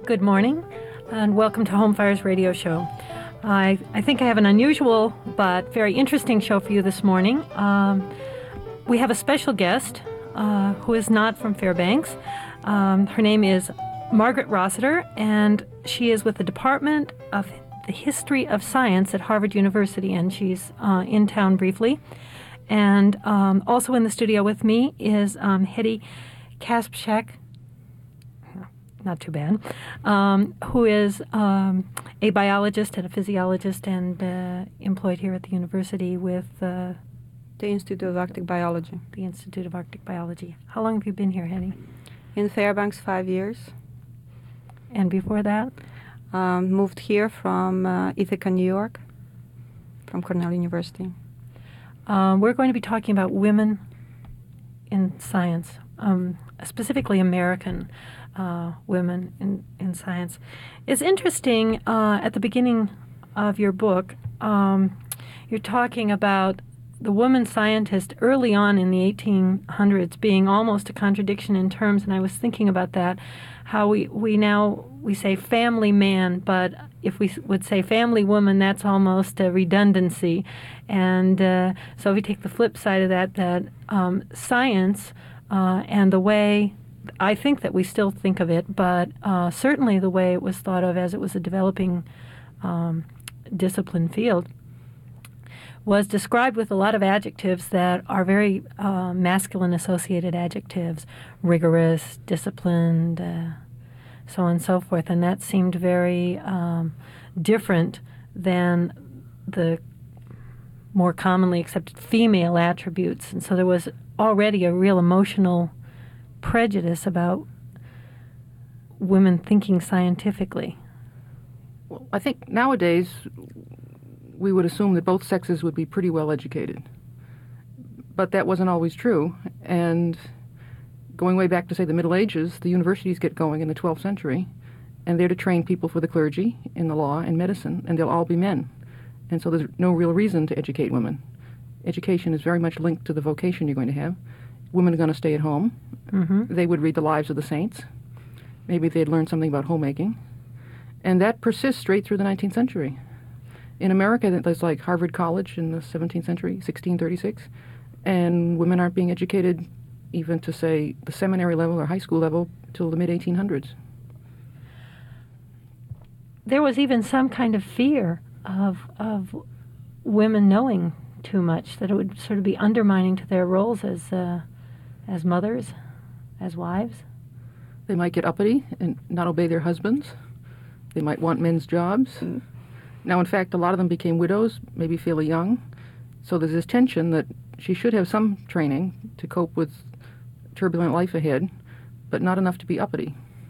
Good morning, and welcome to Home Fire's radio show. I think I have an unusual but very interesting show for you this morning. We have a special guest who is not from Fairbanks. Her name is Margaret Rossiter, and she is with the Department of the History of Science at Harvard University, and she's in town briefly. And also in the studio with me is Hedy Kasprzak, not too bad, who is a biologist and a physiologist and employed here at the university with the Institute of Arctic Biology. The Institute of Arctic Biology. How long have you been here, Hedy? In Fairbanks, 5 years. And before that? Moved here from Ithaca, New York, from Cornell University. We're going to be talking about women in science, specifically American women in science. It's interesting, at the beginning of your book, you're talking about the woman scientist early on in the 1800s being almost a contradiction in terms, and I was thinking about that, how we now say family man, but if we would say family woman, that's almost a redundancy. And so if we take the flip side of that science and the way, I think that we still think of it, but certainly the way it was thought of as it was a developing discipline field, was described with a lot of adjectives that are very masculine-associated adjectives: rigorous, disciplined, so on and so forth. And that seemed very different than the more commonly accepted female attributes. And so there was already a real emotional prejudice about women thinking scientifically. Well, I think nowadays we would assume that both sexes would be pretty well educated. But that wasn't always true. And going way back to, say, the Middle Ages, the universities get going in the 12th century, and they're to train people for the clergy in the law and medicine, and they'll all be men. And so there's no real reason to educate women. Education is very much linked to the vocation you're going to have. Women are going to stay at home. Mm-hmm. They would read the lives of the saints. Maybe they'd learn something about homemaking. And that persists straight through the 19th century. In America, there's like Harvard College in the 17th century, 1636, and women aren't being educated even to, say, the seminary level or high school level till the mid-1800s. There was even some kind of fear of women knowing too much, that it would sort of be undermining to their roles as mothers, as wives. They might get uppity and not obey their husbands. They might want men's jobs. Mm. Now, in fact, a lot of them became widows, maybe fairly young. So there's this tension that she should have some training to cope with turbulent life ahead, but not enough to be uppity.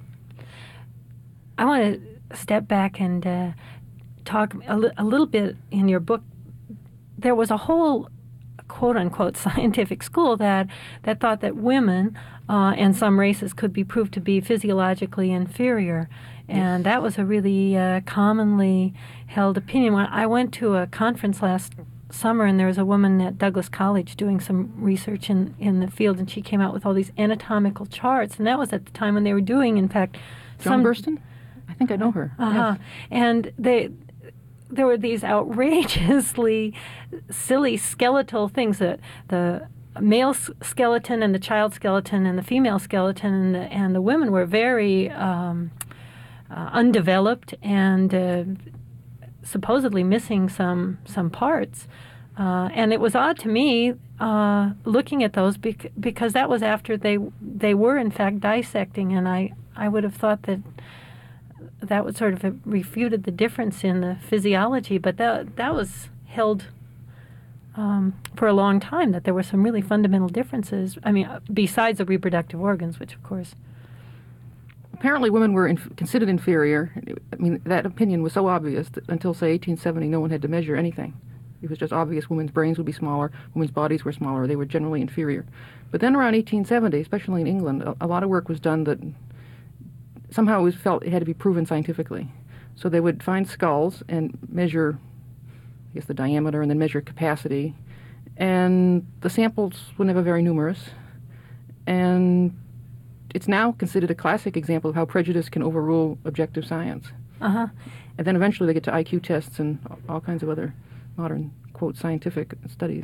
I want to step back and talk a little bit in your book. There was a whole quote-unquote scientific school that thought that women and some races could be proved to be physiologically inferior. And that was a really commonly held opinion. When I went to a conference last summer, and there was a woman at Douglas College doing some research in the field, and she came out with all these anatomical charts. And that was at the time when they were doing, in fact, Joan Burston? I think I know her. Yes. And there were these outrageously silly skeletal things, that the male skeleton and the child skeleton and the female skeleton and the women were very undeveloped and supposedly missing some parts. And it was odd to me looking at those because that was after they were in fact dissecting, and I would have thought that would sort of have refuted the difference in the physiology, but that was held for a long time, that there were some really fundamental differences. I mean, besides the reproductive organs, which of course. Apparently women were considered inferior. I mean, that opinion was so obvious that until, say, 1870, no one had to measure anything. It was just obvious women's brains would be smaller, women's bodies were smaller, they were generally inferior. But then around 1870, especially in England, a lot of work was done that somehow it was felt it had to be proven scientifically. So they would find skulls and measure, I guess, the diameter, and then measure capacity. And the samples were never very numerous. And it's now considered a classic example of how prejudice can overrule objective science. Uh-huh. And then eventually they get to IQ tests and all kinds of other modern, quote, scientific studies.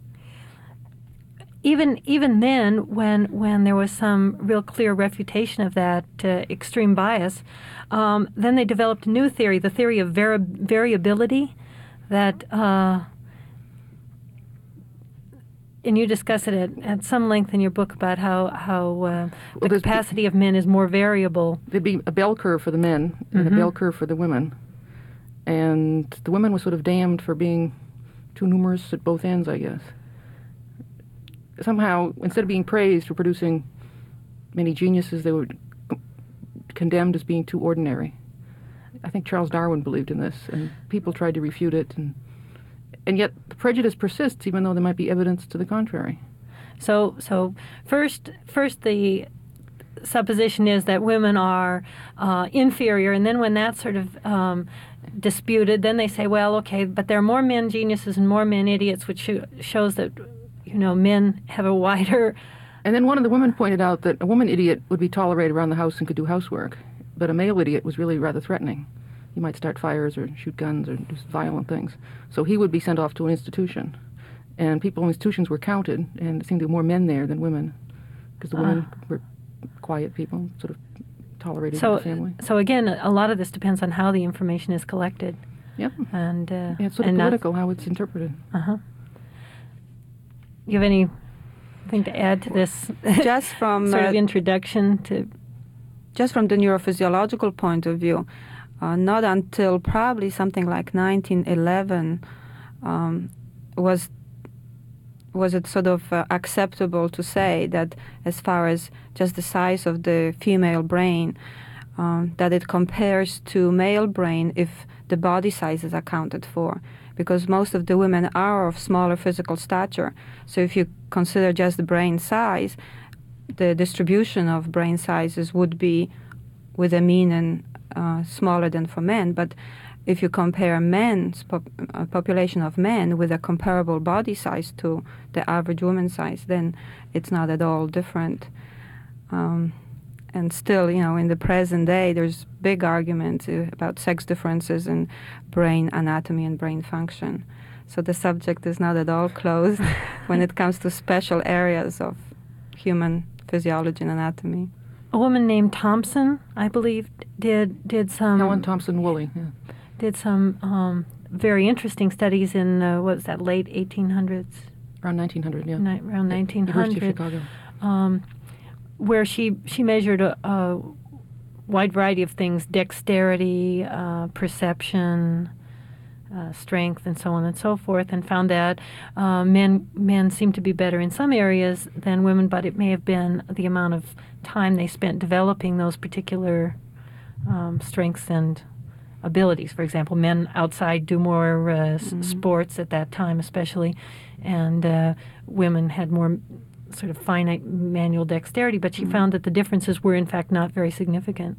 Even then, when there was some real clear refutation of that extreme bias, then they developed a new theory, the theory of variability, that, and you discuss it at some length in your book about how the capacity of men is more variable. There'd be a bell curve for the men and a bell curve for the women. And the women were sort of damned for being too numerous at both ends, I guess. Somehow, instead of being praised for producing many geniuses, they were condemned as being too ordinary. I think Charles Darwin believed in this, and people tried to refute it, and yet the prejudice persists, even though there might be evidence to the contrary. So first the supposition is that women are inferior, and then when that's sort of disputed, then they say, well, okay, but there are more men geniuses and more men idiots, which shows that men have a wider... And then one of the women pointed out that a woman idiot would be tolerated around the house and could do housework, but a male idiot was really rather threatening. He might start fires or shoot guns or do violent things. So he would be sent off to an institution. And people in institutions were counted, and it seemed to be more men there than women, because the women were quiet people, sort of tolerated in the family. So again, a lot of this depends on how the information is collected. Yep. And yeah, it's sort of political how it's interpreted. Uh-huh. You have anything to add to this just from sort of introduction to... Just from the neurophysiological point of view, not until probably something like 1911 was it sort of acceptable to say that as far as just the size of the female brain, that it compares to male brain if the body size is accounted for, because most of the women are of smaller physical stature. So if you consider just the brain size, the distribution of brain sizes would be with a mean and smaller than for men. But if you compare men's population of men with a comparable body size to the average woman's size, then it's not at all different. And still, in the present day, there's big arguments about sex differences in brain anatomy and brain function. So the subject is not at all closed when it comes to special areas of human physiology and anatomy. A woman named Thompson, I believe, did some... Helen Thompson Woolley, yeah. Did some very interesting studies in, what was that, late 1800s? Around 1900, yeah. Around 1900. University of Chicago. Where she measured a wide variety of things, dexterity, perception, strength, and so on and so forth, and found that men seem to be better in some areas than women, but it may have been the amount of time they spent developing those particular strengths and abilities. For example, men outside do more sports at that time especially, and women had more sort of finite manual dexterity, but she found that the differences were in fact not very significant.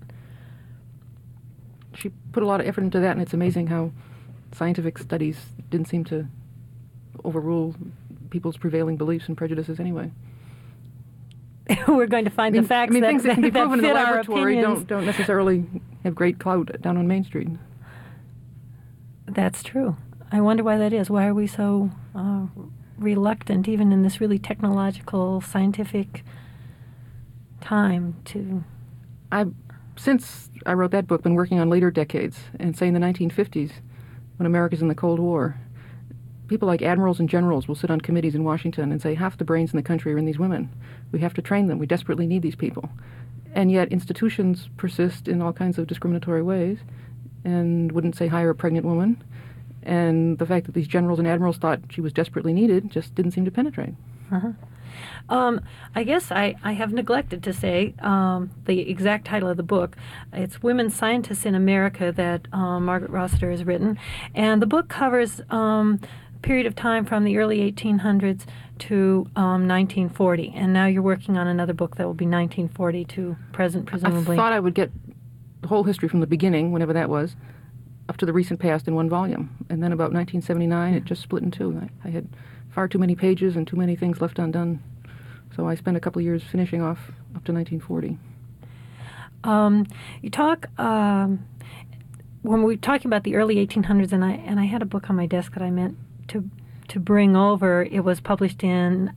She put a lot of effort into that, and it's amazing how scientific studies didn't seem to overrule people's prevailing beliefs and prejudices anyway. We're going to find the facts things that can be proven in the fit our laboratory opinions. don't necessarily have great clout down on Main Street. That's true. I wonder why that is. Why are we so reluctant, even in this really technological, scientific time, to... Since I wrote that book, been working on later decades, and say in the 1950s, when America's in the Cold War, people like admirals and generals will sit on committees in Washington and say, half the brains in the country are in these women. We have to train them. We desperately need these people. And yet institutions persist in all kinds of discriminatory ways and wouldn't say hire a pregnant woman. And the fact that these generals and admirals thought she was desperately needed just didn't seem to penetrate. Uh-huh. I guess I have neglected to say the exact title of the book. It's Women Scientists in America that Margaret Rossiter has written. And the book covers a period of time from the early 1800s to 1940. And now you're working on another book that will be 1940 to present, presumably. I thought I would get the whole history from the beginning, whenever that was, up to the recent past in one volume. And then about 1979, it just split in two. I had far too many pages and too many things left undone So I spent a couple of years finishing off up to 1940. You talk when we were talking about the early 1800s, and I had a book on my desk that I meant to bring over. It was published in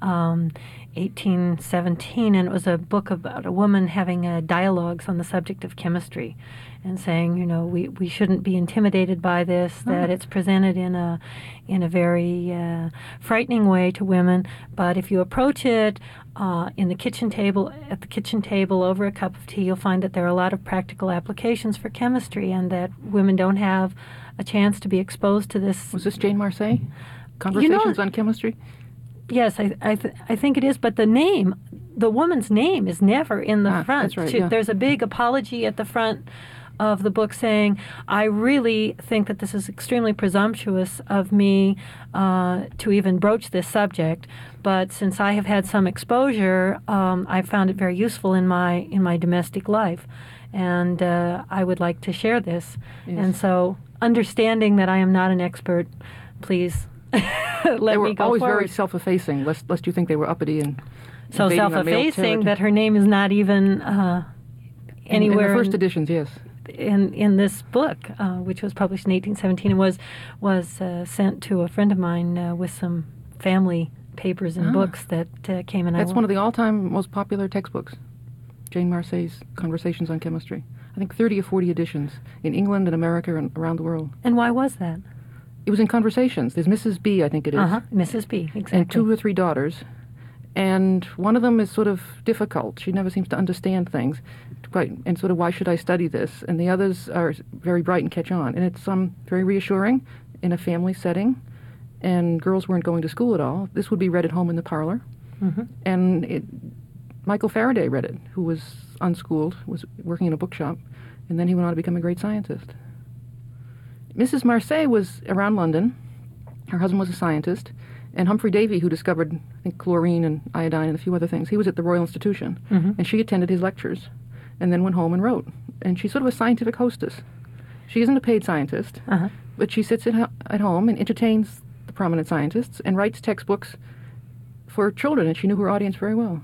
1817, and it was a book about a woman having dialogues on the subject of chemistry, and saying, you know, we shouldn't be intimidated by this, that it's presented in a very frightening way to women, but if you approach it at the kitchen table over a cup of tea, you'll find that there are a lot of practical applications for chemistry, and that women don't have a chance to be exposed to this. Was this Jane Marcey? Conversations on Chemistry? Yes, I think it is, but the woman's name is never in the front. That's right, yeah. There's a big apology at the front of the book saying, I really think that this is extremely presumptuous of me to even broach this subject, but since I have had some exposure, I found it very useful in my domestic life, and I would like to share this. Yes. And so, understanding that I am not an expert, please let me go forward. They were always very self-effacing, lest you think they were uppity and so self-effacing that her name is not even anywhere. In the first editions, yes. In this book, which was published in 1817, and was sent to a friend of mine with some family papers and books that came in. That's one of the all-time most popular textbooks, Jane Marcey's Conversations on Chemistry. I think 30 or 40 editions in England and America and around the world. And why was that? It was in Conversations. There's Mrs. B, I think it is. Mrs. B, exactly. And 2 or 3 daughters. And one of them is sort of difficult. She never seems to understand things. And sort of, why should I study this? And the others are very bright and catch on. And it's very reassuring in a family setting. And girls weren't going to school at all. This would be read at home in the parlor. Mm-hmm. And Michael Faraday read it, who was unschooled, was working in a bookshop. And then he went on to become a great scientist. Mrs. Marcey was around London. Her husband was a scientist. And Humphrey Davy, who discovered, I think, chlorine and iodine and a few other things, he was at the Royal Institution. Mm-hmm. And she attended his lectures and then went home and wrote. And she's sort of a scientific hostess. She isn't a paid scientist, but she sits at home and entertains the prominent scientists and writes textbooks for children, and she knew her audience very well.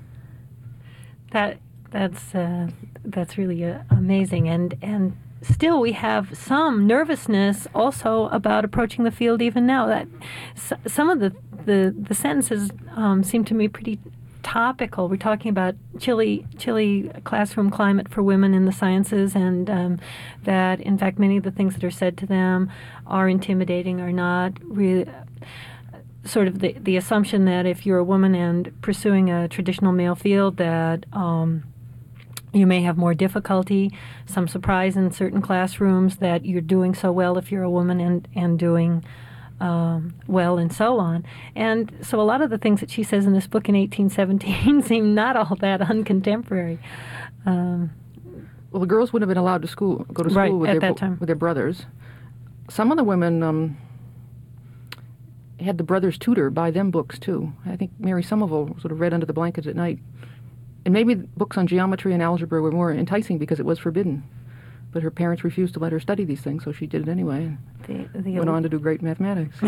That's really amazing. And still, we have some nervousness also about approaching the field even now. That some of the sentences seem to me pretty topical. We're talking about chilly classroom climate for women in the sciences, and that, in fact, many of the things that are said to them are intimidating, are not really sort of the assumption that if you're a woman and pursuing a traditional male field that you may have more difficulty, some surprise in certain classrooms that you're doing so well if you're a woman and doing well and so on. And so a lot of the things that she says in this book in 1817 seem not all that uncontemporary. Well, the girls wouldn't have been allowed to go to school with their brothers. Some of the women had the brothers' tutor buy them books, too. I think Mary Somerville sort of read under the blankets at night. And maybe books on geometry and algebra were more enticing because it was forbidden. But her parents refused to let her study these things, so she did it anyway and went on to do great mathematics.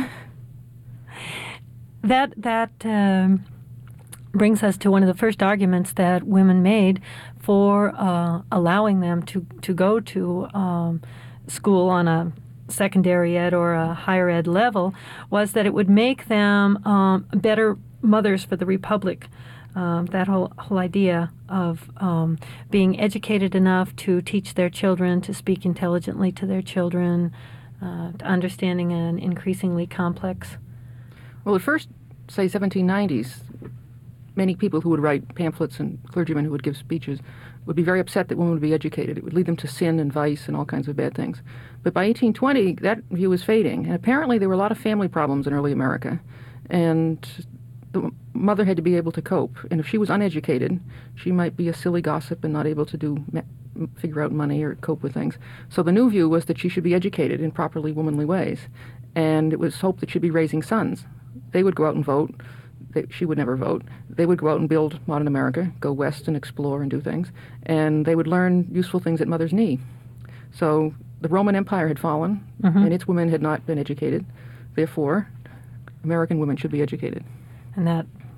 That brings us to one of the first arguments that women made for allowing them to go to school on a secondary ed or a higher ed level, was that it would make them better mothers for the Republic. That whole idea of being educated enough to teach their children, to speak intelligently to their children, to understanding an increasingly complex. Well, at first, say 1790s, many people who would write pamphlets and clergymen who would give speeches would be very upset that women would be educated. It would lead them to sin and vice and all kinds of bad things. But by 1820, that view was fading. And apparently there were a lot of family problems in early America. And the mother had to be able to cope. And if she was uneducated, she might be a silly gossip and not able to figure out money or cope with things. So the new view was that she should be educated in properly womanly ways. And it was hoped that she'd be raising sons. They would go out and vote. She would never vote. They would go out and build modern America, go west and explore and do things. And they would learn useful things at mother's knee. So the Roman Empire had fallen, and its women had not been educated. Therefore, American women should be educated. And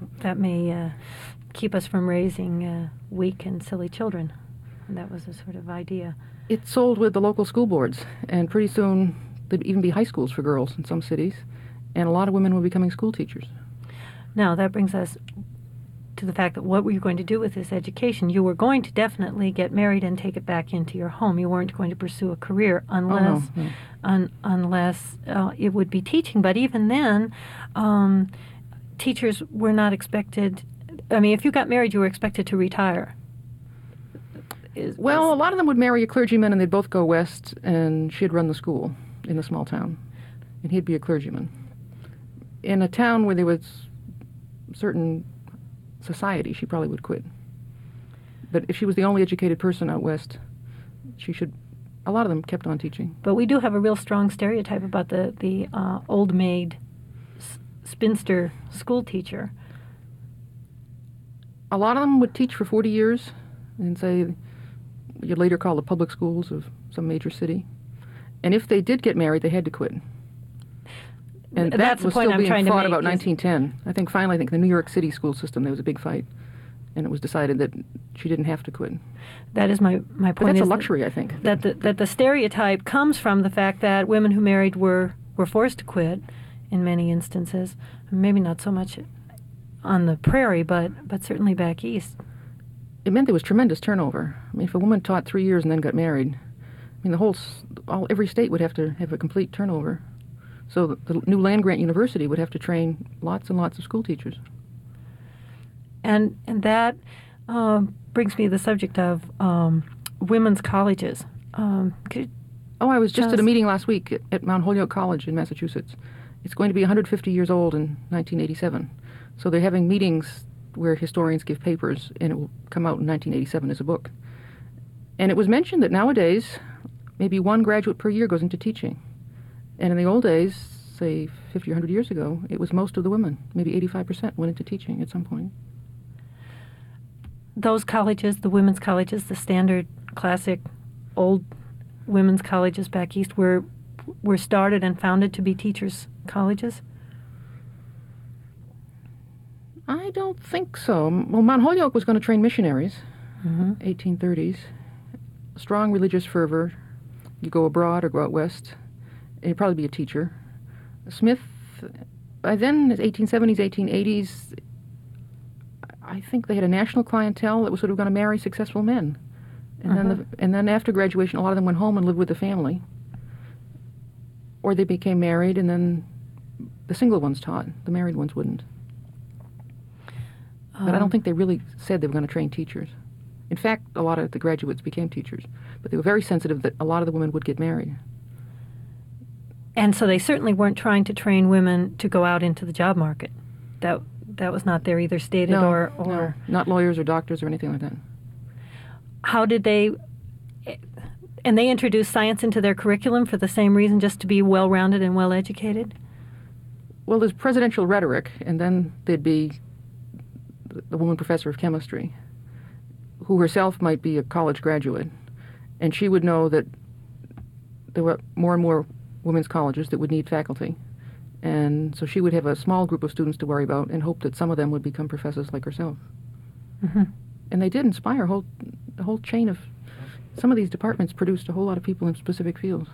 that may keep us from raising weak and silly children. And that was a sort of idea. It sold with the local school boards, and pretty soon there'd even be high schools for girls in some cities, and a lot of women were becoming school teachers. Now, that brings us to the fact that what were you going to do with this education? You were going to definitely get married and take it back into your home. You weren't going to pursue a career unless unless it would be teaching. But even then, teachers were not expected. I mean, if you got married, you were expected to retire. A lot of them would marry a clergyman, and they'd both go west, and she'd run the school in the small town, and he'd be a clergyman. In a town where there was certain society, she probably would quit. But if she was the only educated person out west, a lot of them kept on teaching. But we do have a real strong stereotype about the old maid spinster school teacher. A lot of them would teach for 40 years and say, you'd later call the public schools of some major city. And if they did get married, they had to quit. And that's that was still being fought about 1910. I think the New York City school system, there was a big fight, and it was decided that she didn't have to quit. That is my point. But that's a luxury, I think. That the stereotype comes from the fact that women who married were forced to quit in many instances. Maybe not so much on the prairie, but certainly back east. It meant there was tremendous turnover. I mean, if a woman taught 3 years and then got married, I mean, every state would have to have a complete turnover. So the new land-grant university would have to train lots and lots of school teachers. And that brings me to the subject of women's colleges. I was just at a meeting last week at Mount Holyoke College in Massachusetts. It's going to be 150 years old in 1987. So they're having meetings where historians give papers, and it will come out in 1987 as a book. And it was mentioned that nowadays, maybe one graduate per year goes into teaching. And in the old days, say 50 or 100 years ago, it was most of the women. Maybe 85% went into teaching at some point. Those colleges, the women's colleges, the standard classic old women's colleges back east were started and founded to be teachers' colleges? I don't think so. Well, Mount Holyoke was going to train missionaries, 1830s. Strong religious fervor. You go abroad or go out west, and you'd probably be a teacher. Smith, by then, 1870s, 1880s, I think they had a national clientele that was sort of going to marry successful men. And then after graduation, a lot of them went home and lived with the family. Or they became married, and then the single ones taught. The married ones wouldn't. But I don't think they really said they were going to train teachers. In fact, a lot of the graduates became teachers. But they were very sensitive that a lot of the women would get married. And so they certainly weren't trying to train women to go out into the job market. That was not there either stated or... No, not lawyers or doctors or anything like that. How did they... And they introduced science into their curriculum for the same reason, just to be well-rounded and well-educated? Well, there's presidential rhetoric, and then there'd be the woman professor of chemistry, who herself might be a college graduate, and she would know that there were more and more women's colleges that would need faculty. And so she would have a small group of students to worry about and hope that some of them would become professors like herself. Mm-hmm. And they did inspire a whole chain of... Some of these departments produced a whole lot of people in specific fields.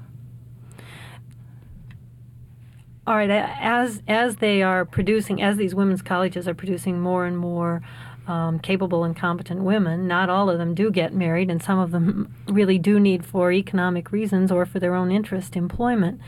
All right, as they are producing, as these women's colleges are producing more and more capable and competent women, not all of them do get married, and some of them really do need, for economic reasons or for their own interest, employment.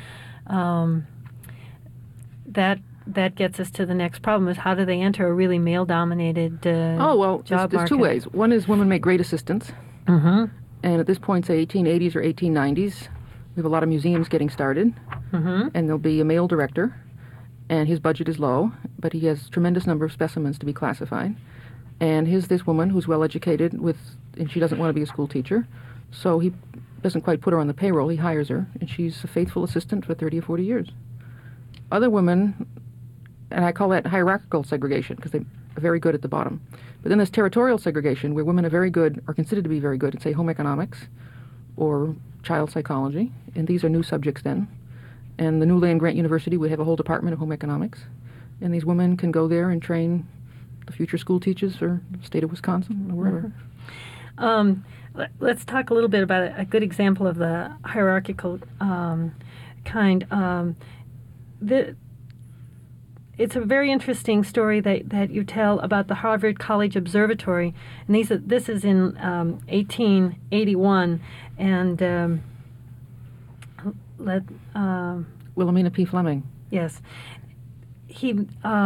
That gets us to the next problem: is how do they enter a really male-dominated job market? There's two ways. One is women make great assistants, and at this point, say 1880s or 1890s, we have a lot of museums getting started, and there'll be a male director, and his budget is low, but he has a tremendous number of specimens to be classified. And here's this woman who's well-educated, and she doesn't want to be a school teacher, so he doesn't quite put her on the payroll. He hires her, and she's a faithful assistant for 30 or 40 years. Other women, and I call that hierarchical segregation because they're very good at the bottom. But then there's territorial segregation, where women are very good, or considered to be very good, at, say, home economics or child psychology, and these are new subjects then. And the new land-grant university would have a whole department of home economics, and these women can go there and train the future school teachers for the state of Wisconsin or wherever. Let's talk a little bit about a good example of the hierarchical kind. It's a very interesting story that you tell about the Harvard College Observatory, and this is in 1881, and Wilhelmina P. Fleming. Yes, he.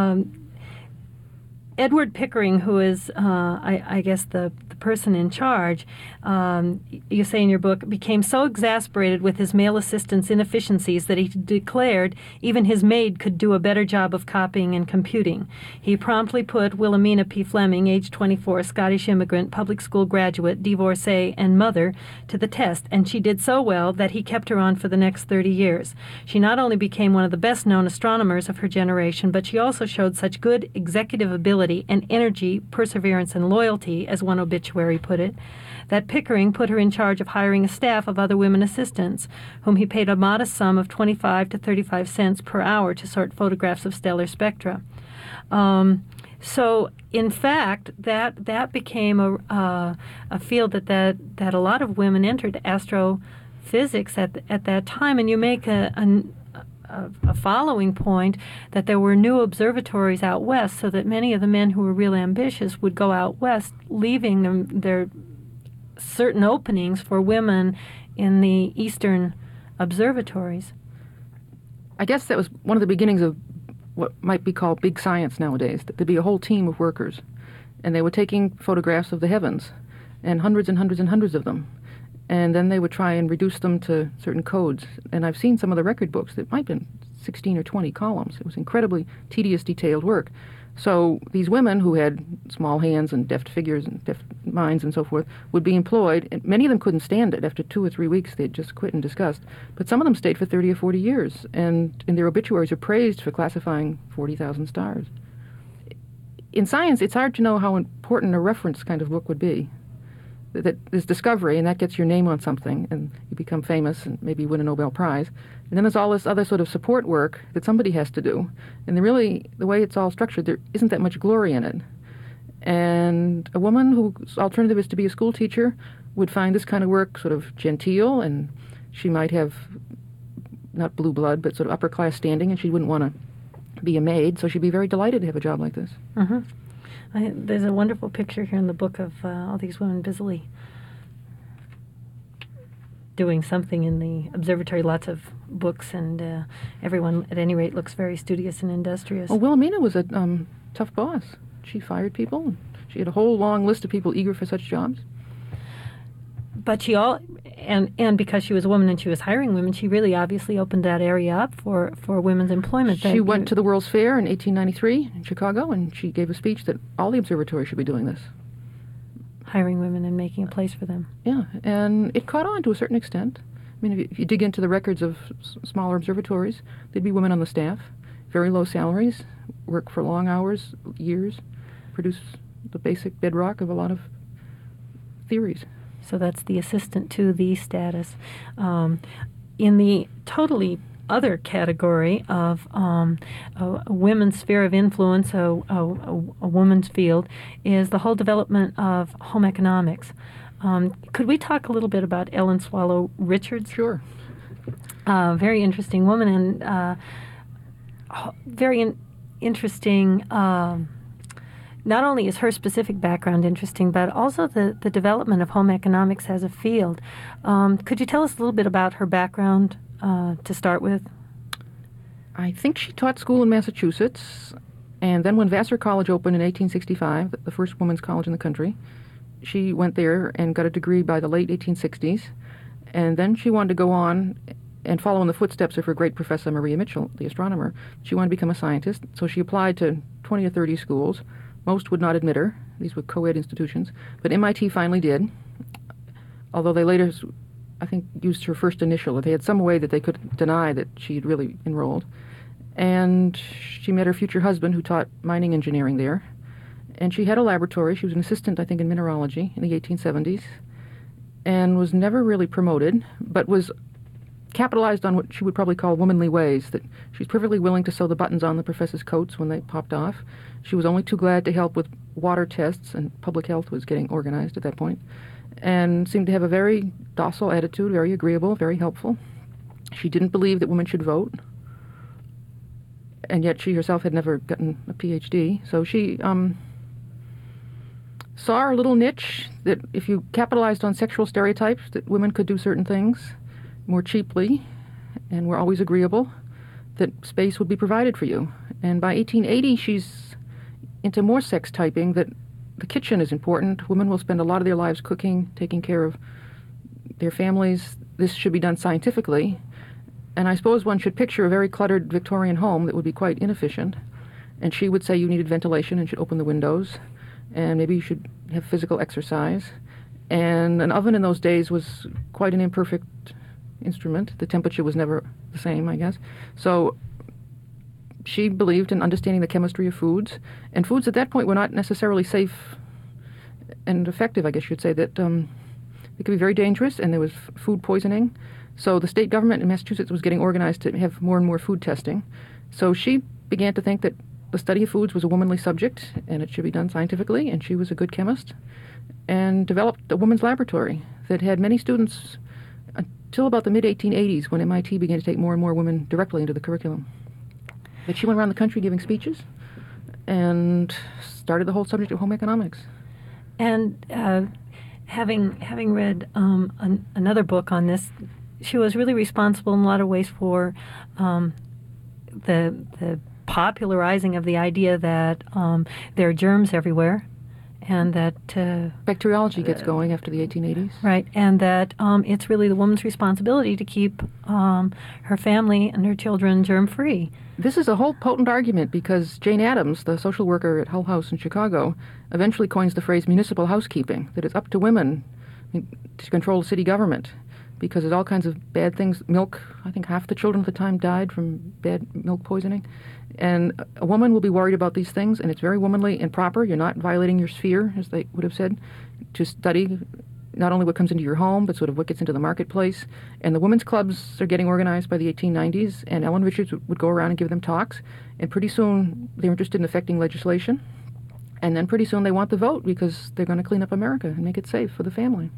Edward Pickering, who is, I guess, the person in charge, you say in your book, became so exasperated with his male assistant's inefficiencies that he declared even his maid could do a better job of copying and computing. He promptly put Wilhelmina P. Fleming, age 24, Scottish immigrant, public school graduate, divorcee, and mother, to the test, and she did so well that he kept her on for the next 30 years. She not only became one of the best-known astronomers of her generation, but she also showed such good executive ability and energy, perseverance, and loyalty, as one obituary put it, that Pickering put her in charge of hiring a staff of other women assistants, whom he paid a modest sum of 25 to 35 cents per hour to sort photographs of stellar spectra. So, in fact, that became a field that a lot of women entered, astrophysics at that time, and you make a following point that there were new observatories out west, so that many of the men who were real ambitious would go out west, leaving their certain openings for women in the eastern observatories. I guess that was one of the beginnings of what might be called big science nowadays, that there'd be a whole team of workers, and they were taking photographs of the heavens, and hundreds and hundreds and hundreds of them. And then they would try and reduce them to certain codes. And I've seen some of the record books that might have been 16 or 20 columns. It was incredibly tedious, detailed work. So these women who had small hands and deft figures and deft minds and so forth would be employed. And many of them couldn't stand it. After 2 or 3 weeks, they'd just quit in disgust. But some of them stayed for 30 or 40 years. And in their obituaries are praised for classifying 40,000 stars. In science, it's hard to know how important a reference kind of book would be. That is discovery, and that gets your name on something, and you become famous and maybe win a Nobel Prize. And then there's all this other sort of support work that somebody has to do. And the way it's all structured, there isn't that much glory in it. And a woman whose alternative is to be a school teacher would find this kind of work sort of genteel, and she might have not blue blood, but sort of upper class standing, and she wouldn't want to be a maid, so she'd be very delighted to have a job like this. Mm-hmm. There's a wonderful picture here in the book of all these women busily doing something in the observatory, lots of books, and everyone, at any rate, looks very studious and industrious. Well, Wilhelmina was a tough boss. She fired people, and she had a whole long list of people eager for such jobs. But and because she was a woman and she was hiring women, she really obviously opened that area up for women's employment. She went to the World's Fair in 1893 in Chicago, and she gave a speech that all the observatories should be doing this. Hiring women and making a place for them. Yeah, and it caught on to a certain extent. I mean, if you dig into the records of smaller observatories, there'd be women on the staff, very low salaries, work for long hours, years, produce the basic bedrock of a lot of theories. So that's the assistant to the status. In the totally other category of a women's sphere of influence, a woman's field, is the whole development of home economics. Could we talk a little bit about Ellen Swallow Richards? Sure. Very interesting woman, and very interesting. Not only is her specific background interesting, but also the development of home economics as a field. Could you tell us a little bit about her background to start with? I think she taught school in Massachusetts, and then when Vassar College opened in 1865, the first women's college in the country, she went there and got a degree by the late 1860s, and then she wanted to go on and follow in the footsteps of her great professor, Maria Mitchell, the astronomer. She wanted to become a scientist, so she applied to 20 or 30 schools. Most would not admit her. These were co-ed institutions. But MIT finally did, although they later, I think, used her first initial. They had some way that they could deny that she had really enrolled. And she met her future husband, who taught mining engineering there. And she had a laboratory. She was an assistant, I think, in mineralogy in the 1870s, and was never really promoted, but was capitalized on what she would probably call womanly ways, that she's perfectly willing to sew the buttons on the professors' coats when they popped off. She was only too glad to help with water tests, and public health was getting organized at that point, and seemed to have a very docile attitude, very agreeable, very helpful. She didn't believe that women should vote, and yet she herself had never gotten a PhD. So she saw her little niche, that if you capitalized on sexual stereotypes, that women could do certain things more cheaply and were always agreeable, that space would be provided for you. And by 1880, she's into more sex typing, that the kitchen is important. Women will spend a lot of their lives cooking, taking care of their families. This should be done scientifically. And I suppose one should picture a very cluttered Victorian home that would be quite inefficient. And she would say you needed ventilation and should open the windows. And maybe you should have physical exercise. And an oven in those days was quite an imperfect instrument. The temperature was never the same, I guess. So she believed in understanding the chemistry of foods. And foods at that point were not necessarily safe and effective, I guess you'd say, that they could be very dangerous, and there was food poisoning. So the state government in Massachusetts was getting organized to have more and more food testing. So she began to think that the study of foods was a womanly subject and it should be done scientifically, and she was a good chemist, and developed a women's laboratory that had many students until about the mid-1880s, when MIT began to take more and more women directly into the curriculum. But she went around the country giving speeches and started the whole subject of home economics. And having read another book on this, she was really responsible in a lot of ways for the popularizing of the idea that there are germs everywhere, and that bacteriology gets going after the 1880s. Right, and that it's really the woman's responsibility to keep her family and her children germ-free. This is a whole potent argument, because Jane Addams, the social worker at Hull House in Chicago, eventually coins the phrase municipal housekeeping, that it's up to women to control city government, because there's all kinds of bad things. Milk, I think half the children at the time died from bad milk poisoning. And a woman will be worried about these things, and it's very womanly and proper. You're not violating your sphere, as they would have said, to study not only what comes into your home, but sort of what gets into the marketplace. And the women's clubs are getting organized by the 1890s, and Ellen Richards would go around and give them talks. And pretty soon they're interested in affecting legislation. And then pretty soon they want the vote, because they're going to clean up America and make it safe for the family.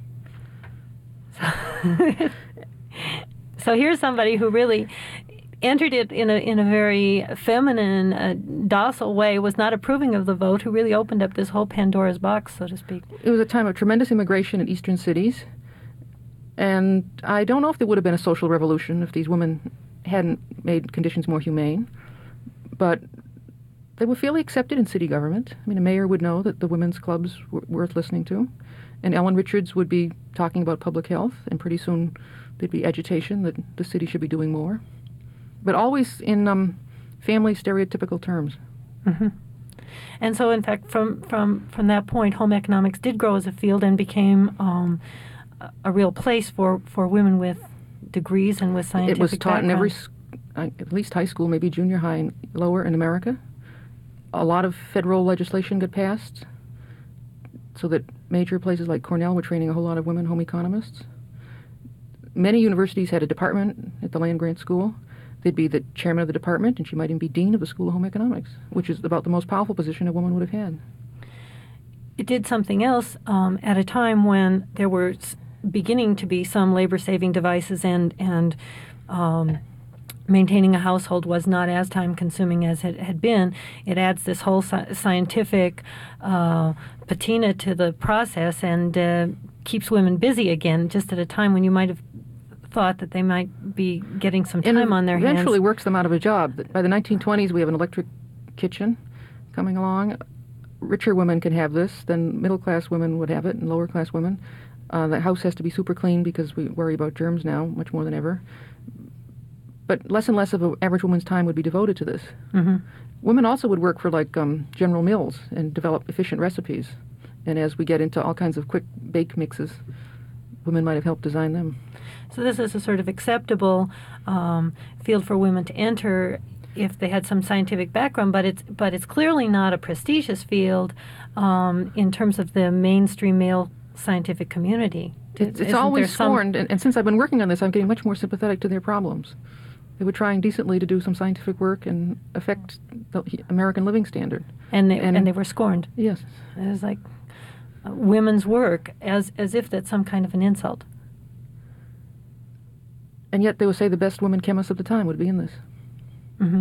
So here's somebody who really entered it in a very feminine, docile way, was not approving of the vote, who really opened up this whole Pandora's box, so to speak. It was a time of tremendous immigration in eastern cities, and I don't know if there would have been a social revolution if these women hadn't made conditions more humane, but they were fairly accepted in city government. I mean, a mayor would know that the women's clubs were worth listening to, and Ellen Richards would be talking about public health, and pretty soon there'd be agitation that the city should be doing more. But always in family stereotypical terms. Mm-hmm. And so, in fact, from that point, home economics did grow as a field and became a real place for women with degrees and with scientific background. It was taught in every, at least high school, maybe junior high and lower in America. A lot of federal legislation got passed so that major places like Cornell were training a whole lot of women home economists. Many universities had a department at the land-grant school. They'd be the chairman of the department, and she might even be dean of the School of Home Economics, which is about the most powerful position a woman would have had. It did something else at a time when there were beginning to be some labor-saving devices, and maintaining a household was not as time-consuming as it had been. It adds this whole scientific patina to the process, and keeps women busy again, just at a time when you might have thought that they might be getting some time on their hands. Eventually works them out of a job. By the 1920s, we have an electric kitchen coming along. Richer women can have this, then middle-class women would have it, and lower-class women. The house has to be super clean because we worry about germs now much more than ever. But less and less of an average woman's time would be devoted to this. Mm-hmm. Women also would work for, like, General Mills and develop efficient recipes. And as we get into all kinds of quick bake mixes, women might have helped design them. So this is a sort of acceptable field for women to enter if they had some scientific background, but it's clearly not a prestigious field in terms of the mainstream male scientific community. It's Isn't always there some- scorned, and since I've been working on this, I'm getting much more sympathetic to their problems. They were trying decently to do some scientific work and affect the American living standard. and they were scorned. Yes. It was like women's work, as if that's some kind of an insult. And yet they would say the best women chemists of the time would be in this. Hmm.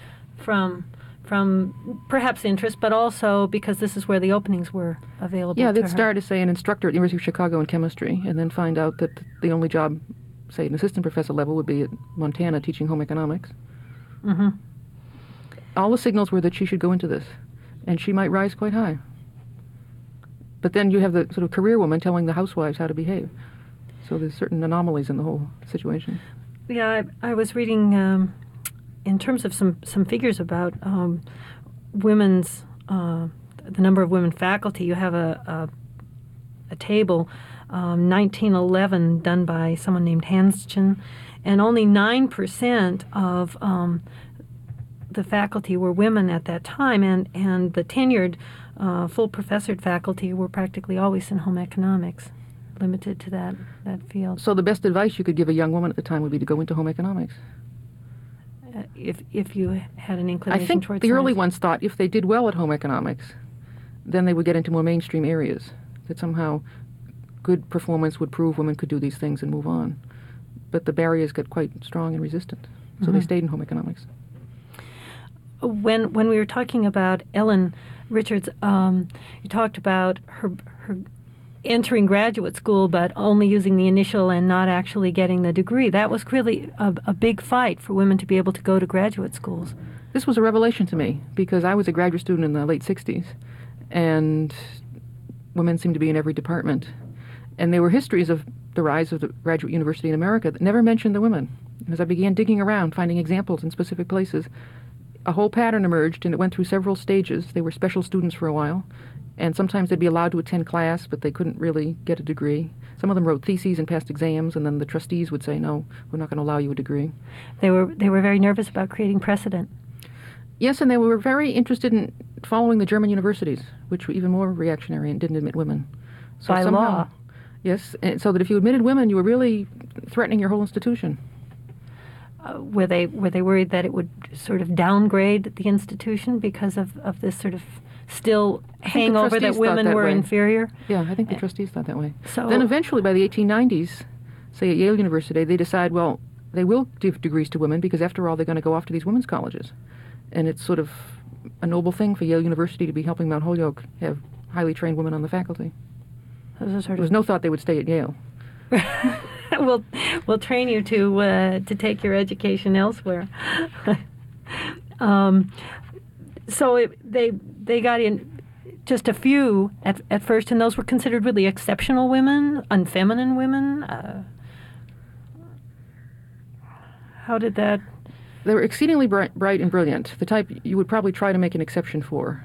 From perhaps interest, but also because this is where the openings were available. Yeah, to they'd her. start as, say, an instructor at the University of Chicago in chemistry, and then find out that the only job, say, an assistant professor level, would be at Montana teaching home economics. Hmm. All the signals were that she should go into this, and she might rise quite high. But then you have the sort of career woman telling the housewives how to behave. So there's certain anomalies in the whole situation. Yeah, I was reading in terms of some figures about women's the number of women faculty. You have a table, 1911, done by someone named Hansgen, and only 9% of the faculty were women at that time, and the tenured full professored faculty were practically always in home economics, limited to that field. So the best advice you could give a young woman at the time would be to go into home economics. If you had an inclination I think towards the early science. ones thought if they did well at home economics, then they would get into more mainstream areas, that somehow good performance would prove women could do these things and move on. But the barriers get quite strong and resistant, so they stayed in home economics. When we were talking about Ellen Richards, you talked about her entering graduate school, but only using the initial and not actually getting the degree. That was really a big fight for women to be able to go to graduate schools. This was a revelation to me, because I was a graduate student in the late 60s, and women seemed to be in every department. And there were histories of the rise of the graduate university in America that never mentioned the women. And as I began digging around, finding examples in specific places, a whole pattern emerged, and it went through several stages. They were special students for a while, and sometimes they'd be allowed to attend class, but they couldn't really get a degree. Some of them wrote theses and passed exams, and then the trustees would say, no, we're not going to allow you a degree. They were very nervous about creating precedent. Yes, and they were very interested in following the German universities, which were even more reactionary and didn't admit women. So By law. Yes, and so that if you admitted women, you were really threatening your whole institution. Were they worried that it would sort of downgrade the institution because of this sort of still hangover that trustees thought women that were way. inferior? Yeah, I think the trustees thought that way. So Then eventually, by the 1890s, say at Yale University, they decide, well, they will give degrees to women because, after all, they're going to go off to these women's colleges. And it's sort of a noble thing for Yale University to be helping Mount Holyoke have highly trained women on the faculty. those are sort There was of no thought they would stay at Yale. we'll train you to take your education elsewhere. So they got in just a few at first, and those were considered really exceptional women, unfeminine women. How did that? They were exceedingly bright and brilliant, the type you would probably try to make an exception for.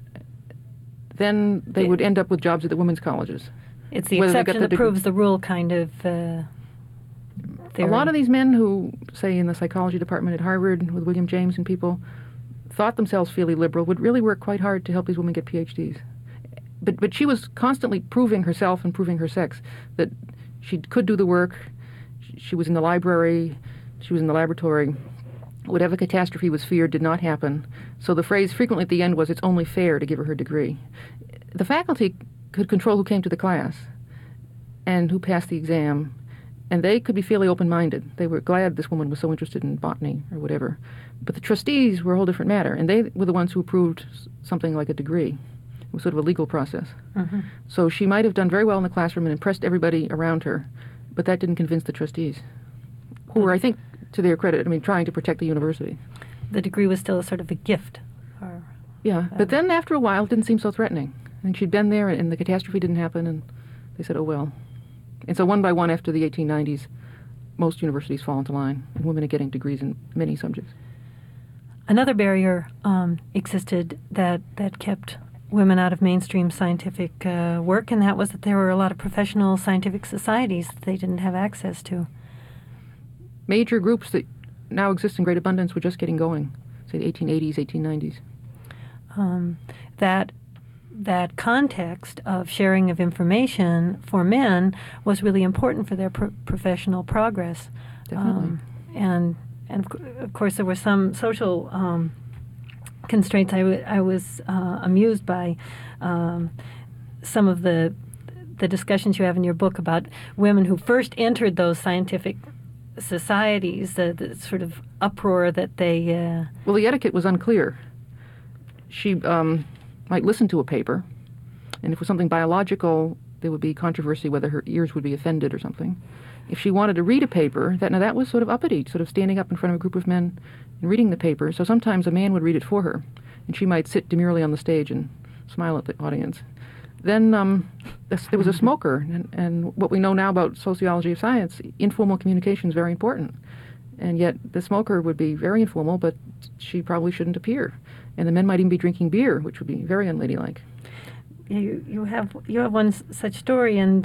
Then they would end up with jobs at the women's colleges. It's the Whether they got exception the that proves the rule kind of A theory. lot of these men who, say, in the psychology department at Harvard with William James and people, thought themselves fairly liberal, would really work quite hard to help these women get PhDs. But she was constantly proving herself and proving her sex, that she could do the work. She was in the library. She was in the laboratory. Whatever catastrophe was feared did not happen. So the phrase frequently at the end was, it's only fair to give her her degree. The faculty could control who came to the class and who passed the exam, and they could be fairly open-minded. They were glad this woman was so interested in botany or whatever. But the trustees were a whole different matter, and they were the ones who approved something like a degree. It was sort of a legal process. Mm-hmm. So she might have done very well in the classroom and impressed everybody around her, but that didn't convince the trustees, who were, I think, to their credit, trying to protect the university. The degree was still a sort of a gift. Or, Yeah, but then after a while, it didn't seem so threatening. And she'd been there, and the catastrophe didn't happen, and they said, oh, well. And so one by one, after the 1890s, most universities fall into line, and women are getting degrees in many subjects. Another barrier existed that kept women out of mainstream scientific work, and that was that there were a lot of professional scientific societies that they didn't have access to. Major groups that now exist in great abundance were just getting going, say the 1880s, 1890s. that context of sharing of information for men was really important for their professional progress. Definitely. Of course, there were some social constraints. I was amused by some of the discussions you have in your book about women who first entered those scientific societies, the sort of uproar that they... Well, the etiquette was unclear. She might listen to a paper, and if it was something biological, there would be controversy whether her ears would be offended or something. If she wanted to read a paper, that was sort of uppity, sort of standing up in front of a group of men and reading the paper. So sometimes a man would read it for her, and she might sit demurely on the stage and smile at the audience. Then there was a smoker, and what we know now about sociology of science, informal communication is very important. And yet the smoker would be very informal, but she probably shouldn't appear. And the men might even be drinking beer, which would be very unladylike. You have one such story, and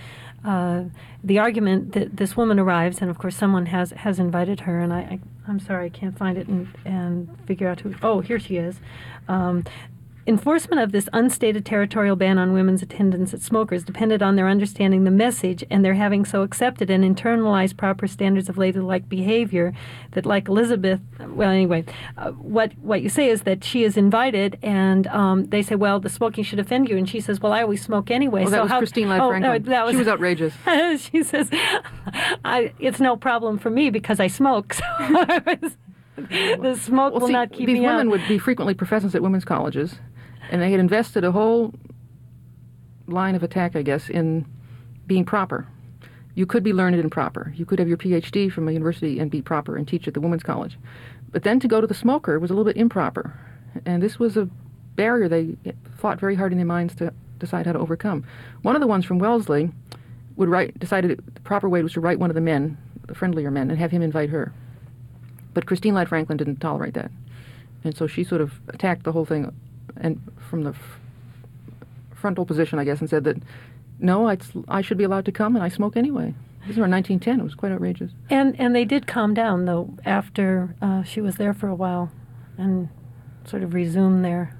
the argument that this woman arrives, and of course someone has invited her, and I'm sorry I can't find it and figure out who. Oh, here she is. Enforcement of this unstated territorial ban on women's attendance at smokers depended on their understanding the message and their having so accepted and internalized proper standards of ladylike behavior that, like Elizabeth, well, anyway, what you say is that she is invited, and they say, well, the smoking should offend you, and she says, well, I always smoke anyway. Oh, that was Christine Ladd Franklin. She was outrageous. She says, it's no problem for me because I smoke. So the smoke will not keep me out. These women would be frequently professors at women's colleges, and they had invested a whole line of attack, I guess, in being proper. You could be learned and proper. You could have your PhD from a university and be proper and teach at the women's college. But then to go to the smoker was a little bit improper. And this was a barrier they fought very hard in their minds to decide how to overcome. One of the ones from Wellesley decided the proper way was to write one of the men, the friendlier men, and have him invite her. But Christine Ladd Franklin didn't tolerate that. And so she sort of attacked the whole thing and from the frontal position, I guess, and said that, no, I should be allowed to come, and I smoke anyway. This was in 1910. It was quite outrageous. And they did calm down, though, after she was there for a while and sort of resumed their...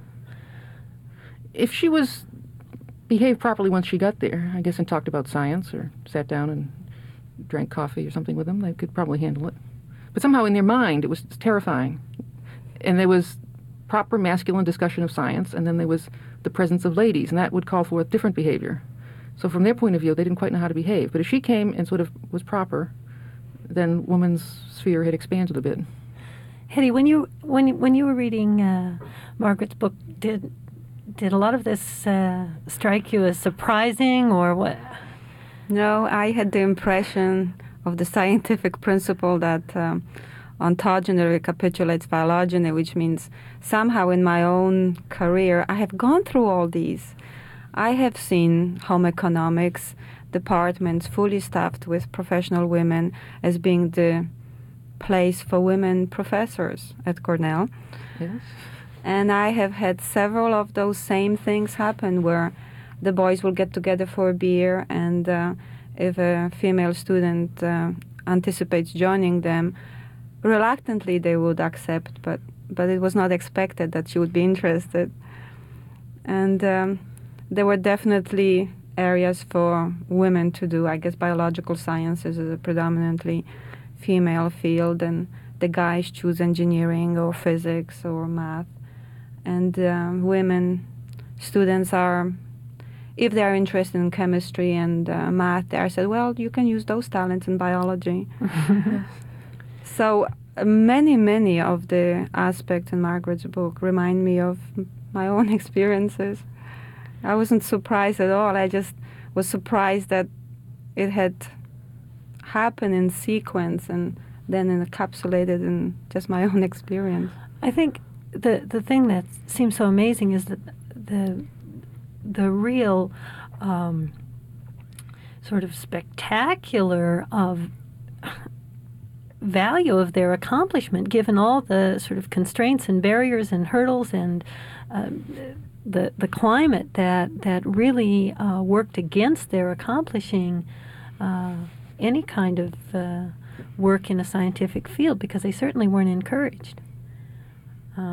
If she behaved properly once she got there, I guess, and talked about science or sat down and drank coffee or something with them, they could probably handle it. But somehow in their mind, it was terrifying. And there was proper masculine discussion of science, and then there was the presence of ladies, and that would call for different behavior. So from their point of view, they didn't quite know how to behave. But if she came and sort of was proper, then women's sphere had expanded a bit. Hetty, when you were reading Margaret's book, did a lot of this strike you as surprising, or what? No, I had the impression of the scientific principle that ontogeny recapitulates phylogeny, which means somehow in my own career I have gone through all these. I have seen home economics departments fully staffed with professional women as being the place for women professors at Cornell. Yes. And I have had several of those same things happen where the boys will get together for a beer, and if a female student anticipates joining them, reluctantly they would accept, but it was not expected that she would be interested. And there were definitely areas for women to do. I guess biological sciences is a predominantly female field, and the guys choose engineering or physics or math. And women students are, if they are interested in chemistry and math, they are said, well, you can use those talents in biology. So many of the aspects in Margaret's book remind me of my own experiences. I wasn't surprised at all. I just was surprised that it had happened in sequence and then encapsulated in just my own experience. I think the thing that seems so amazing is that the real sort of spectacular value of their accomplishment, given all the sort of constraints and barriers and hurdles and the climate that really worked against their accomplishing any kind of work in a scientific field, because they certainly weren't encouraged.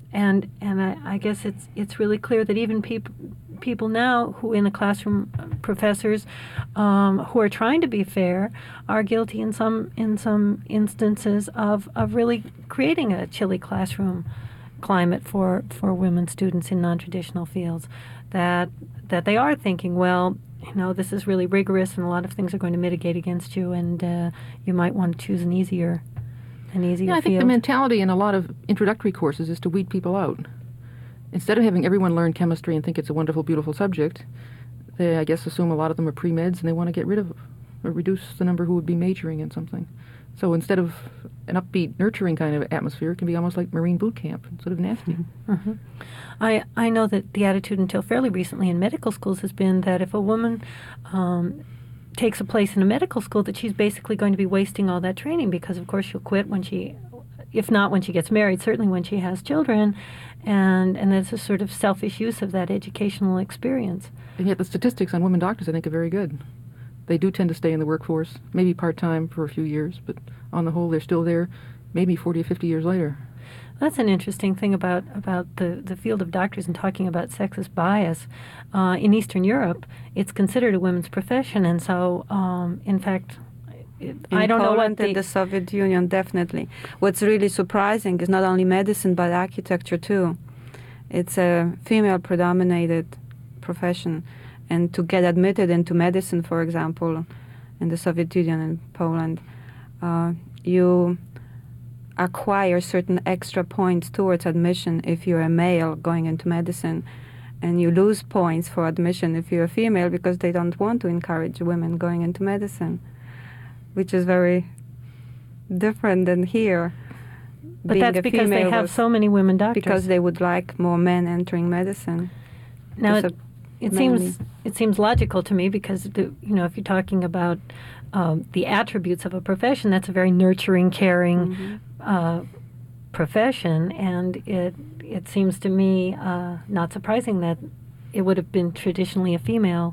and I guess it's really clear that even people now who in the classroom, professors who are trying to be fair, are guilty in some instances of really creating a chilly classroom climate for women students in non-traditional fields. That they are thinking, well, this is really rigorous, and a lot of things are going to mitigate against you, and you might want to choose an easier Yeah, I think field. the mentality in a lot of introductory courses is to weed people out. Instead of having everyone learn chemistry and think it's a wonderful, beautiful subject, they, I guess, assume a lot of them are pre-meds and they want to get rid of or reduce the number who would be majoring in something. So instead of an upbeat, nurturing kind of atmosphere, it can be almost like Marine boot camp, sort of nasty. Mm-hmm. I know that the attitude until fairly recently in medical schools has been that if a woman takes a place in a medical school, that she's basically going to be wasting all that training, because of course she'll quit if not when she gets married, certainly when she has children, and that's a sort of selfish use of that educational experience. And yet the statistics on women doctors, I think, are very good. They do tend to stay in the workforce, maybe part-time for a few years, but on the whole they're still there maybe 40 or 50 years later. That's an interesting thing about the field of doctors and talking about sexist bias. In Eastern Europe, it's considered a women's profession, and so, in fact, I don't know what in the Soviet Union, definitely. What's really surprising is not only medicine, but architecture, too. It's a female-predominated profession, and to get admitted into medicine, for example, in the Soviet Union and Poland, you acquire certain extra points towards admission if you're a male going into medicine, and you lose points for admission if you're a female, because they don't want to encourage women going into medicine, which is very different than here. But Being that's a because they female have was- so many women doctors. because they would like more men entering medicine. Now, It's it mainly- seems logical to me, because if you're talking about the attributes of a profession, that's a very nurturing, caring profession, and it seems to me not surprising that it would have been traditionally a female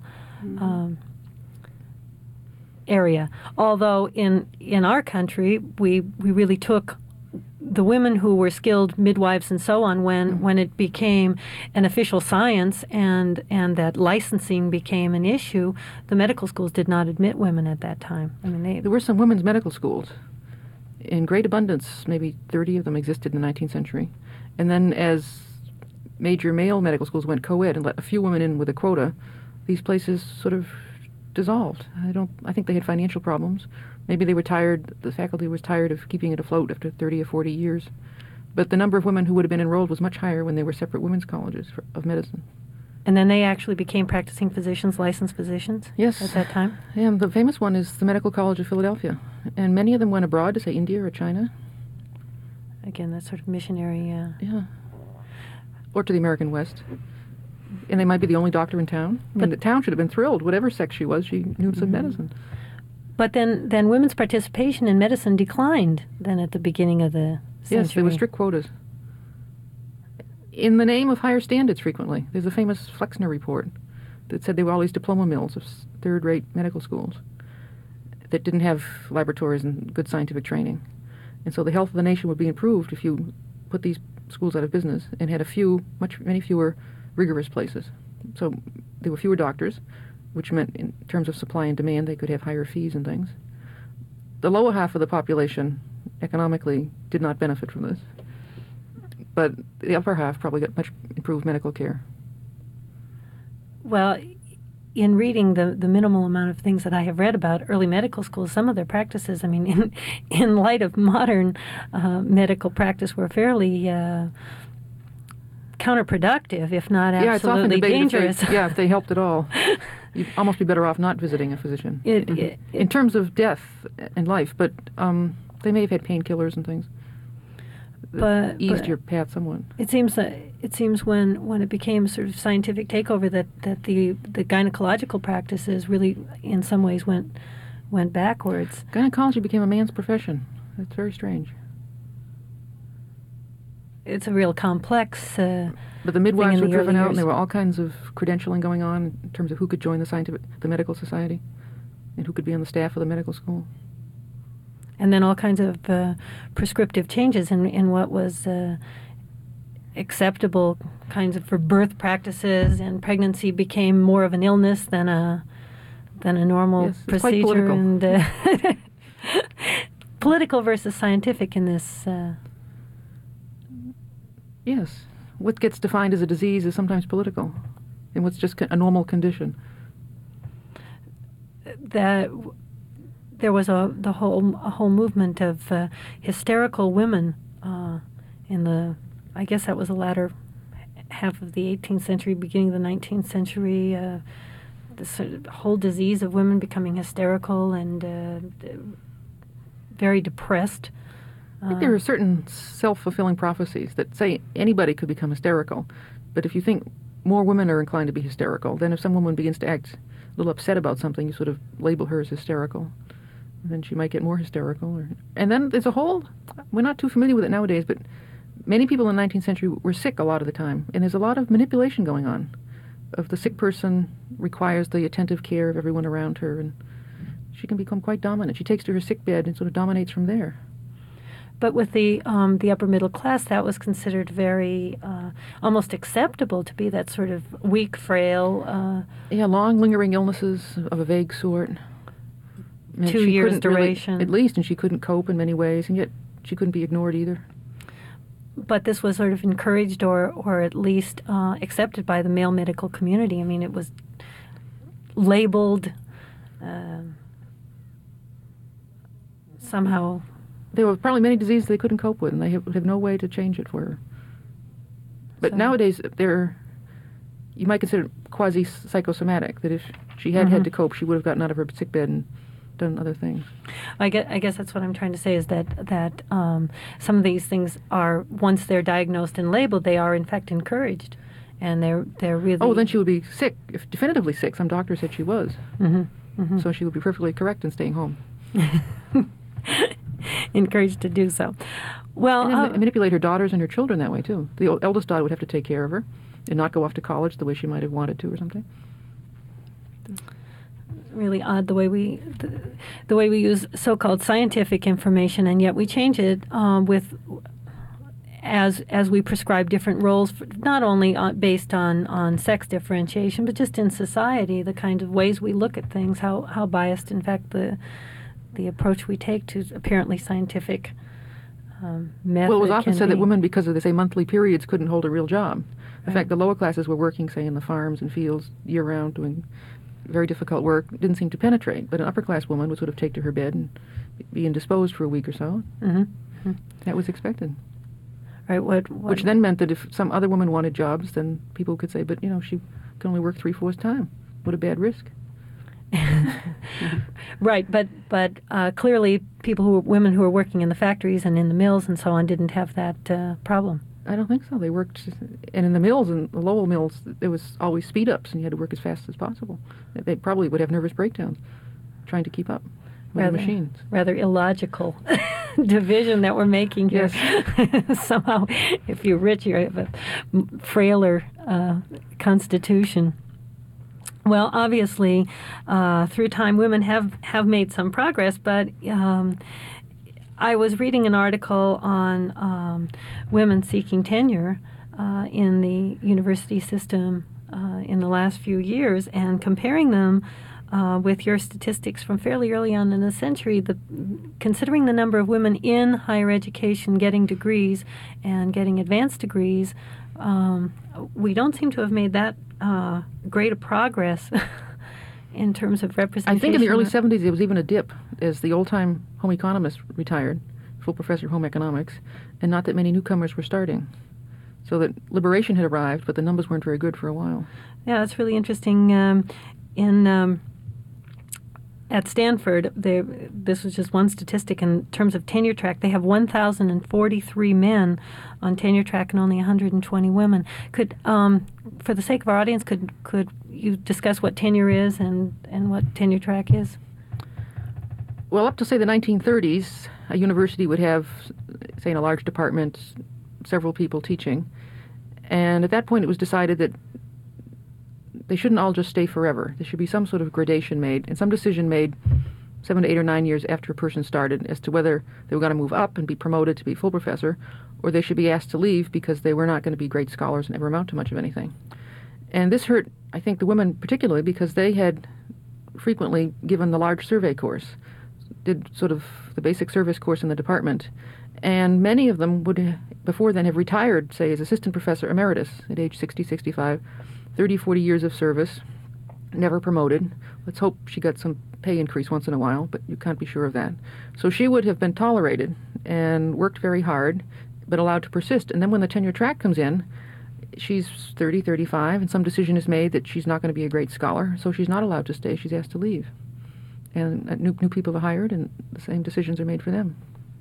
area. Although in our country, we really took the women who were skilled midwives and so on when it became an official science and that licensing became an issue. The medical schools did not admit women at that time. I mean, There were some women's medical schools in great abundance. Maybe 30 of them existed in the 19th century. And then as major male medical schools went co-ed and let a few women in with a quota, these places sort of dissolved. I think they had financial problems. Maybe they were tired, the faculty was tired of keeping it afloat after 30 or 40 years. But the number of women who would have been enrolled was much higher when they were separate women's colleges of medicine. and then they actually became practicing physicians, licensed physicians. Yes. At that time. And the famous one is the Medical College of Philadelphia. And many of them went abroad to, say, India or China. Again, that sort of missionary. Yeah. Or to the American West. And they might be the only doctor in town. And the town should have been thrilled. Whatever sex she was, she knew some medicine. But then women's participation in medicine declined then at the beginning of the century. Yes, there were strict quotas. In the name of higher standards, frequently. There's a famous Flexner report that said there were all these diploma mills of third-rate medical schools that didn't have laboratories and good scientific training. And so the health of the nation would be improved if you put these schools out of business and had many fewer rigorous places. So there were fewer doctors, which meant in terms of supply and demand they could have higher fees and things. The lower half of the population economically did not benefit from this, but the upper half probably got much improved medical care. Well, in reading the minimal amount of things that I have read about early medical schools, some of their practices, I mean, in light of modern medical practice, were fairly counterproductive, if not Yeah, it's often absolutely debated dangerous. if they helped at all. You'd almost be better off not visiting a physician. In terms of death and life, but they may have had painkillers and things that eased your path somewhat. It seems when it became sort of scientific takeover that the gynecological practices really, in some ways, went backwards. Gynecology became a man's profession. It's very strange. It's a real complex. But the midwives were the driven early out, and years. there were all kinds of credentialing going on in terms of who could join the medical society, and who could be on the staff of the medical school. And then all kinds of prescriptive changes in what was acceptable kinds of for birth practices, and pregnancy became more of an illness than a normal Yes, it's quite procedure. political. And political versus scientific in this. Yes. What gets defined as a disease is sometimes political, and what's just a normal condition. That there was a whole movement of hysterical women in the, I guess that was the latter half of the 18th century, beginning of the 19th century. This sort of whole disease of women becoming hysterical and very depressed. I think there are certain self-fulfilling prophecies that say anybody could become hysterical, but if you think more women are inclined to be hysterical, then if some woman begins to act a little upset about something, you sort of label her as hysterical. And then she might get more hysterical. And then there's a whole, we're not too familiar with it nowadays, but many people in the 19th century were sick a lot of the time, and there's a lot of manipulation going on. Of the sick person requires the attentive care of everyone around her, and she can become quite dominant. She takes to her sick bed and sort of dominates from there. But with the upper middle class, that was considered very almost acceptable to be that sort of weak, frail. Yeah, long lingering illnesses of a vague sort. And 2 she years couldn't really- duration. at least, and she couldn't cope in many ways, and yet she couldn't be ignored either. But this was sort of encouraged or at least accepted by the male medical community. I mean, it was labeled somehow. There were probably many diseases they couldn't cope with, and they have no way to change it for her. But So- nowadays, you might consider quasi-psychosomatic, that if she had had to cope, she would have gotten out of her sick bed and done other things. I guess that's what I'm trying to say is that some of these things are, once they're diagnosed and labeled, they are in fact encouraged, and they're really. Oh, then she would be sick, if definitively sick. Some doctor said she was. So she would be perfectly correct in staying home. encouraged to do so. Well, And then manipulate her daughters and her children that way, too. The eldest daughter would have to take care of her and not go off to college the way she might have wanted to or something. really odd the way we use so-called scientific information, and yet we change it with as we prescribe different roles, not only based on sex differentiation, but just in society, the kind of ways we look at things, how biased, in fact, the approach we take to apparently scientific method. Well, it was often can said that be. women, because of, they say, monthly periods, couldn't hold a real job. In fact, the lower classes were working, say, in the farms and fields year-round, doing very difficult work. It didn't seem to penetrate. But an upper-class woman would sort of take to her bed and be indisposed for a week or so. That was expected. Right. Which then meant that if some other woman wanted jobs, then people could say, but, she can only work 3/4 time. What a bad risk. Right, but clearly women who were working in the factories and in the mills and so on didn't have that problem. I don't think so. They worked, and in the mills, and the Lowell mills, there was always speed-ups, and you had to work as fast as possible. They probably would have nervous breakdowns trying to keep up with the machines. Rather illogical division that we're making here. Yes. Somehow, if you're rich, you have a frailer constitution. Well, obviously, through time, women have made some progress, but I was reading an article on women seeking tenure in the university system in the last few years, and comparing them with your statistics from fairly early on in the century, considering the number of women in higher education getting degrees and getting advanced degrees, we don't seem to have made that great a progress in terms of representation. I think in the early 70s there was even a dip as the old-time home economist retired, full professor of home economics, and not that many newcomers were starting. So that liberation had arrived, but the numbers weren't very good for a while. Yeah, that's really interesting. At Stanford, this was just one statistic in terms of tenure track. They have 1,043 men on tenure track and only 120 women. Could, for the sake of our audience, could you discuss what tenure is and what tenure track is? Well, up to, say, the 1930s, a university would have, say, in a large department, several people teaching. And at that point, it was decided that they shouldn't all just stay forever. There should be some sort of gradation made and some decision made 7 to 8 or 9 years after a person started as to whether they were going to move up and be promoted to be full professor, or they should be asked to leave because they were not going to be great scholars and never amount to much of anything. And this hurt, I think, the women particularly because they had frequently given the large survey course, did sort of the basic service course in the department, and many of them would before then have retired, say, as assistant professor emeritus at age 60, 65, 30, 40 years of service, never promoted. Let's hope she got some pay increase once in a while, but you can't be sure of that. So she would have been tolerated and worked very hard, but allowed to persist. And then when the tenure track comes in, she's 30, 35, and some decision is made that she's not going to be a great scholar, so she's not allowed to stay. She's asked to leave. And new people are hired, and the same decisions are made for them.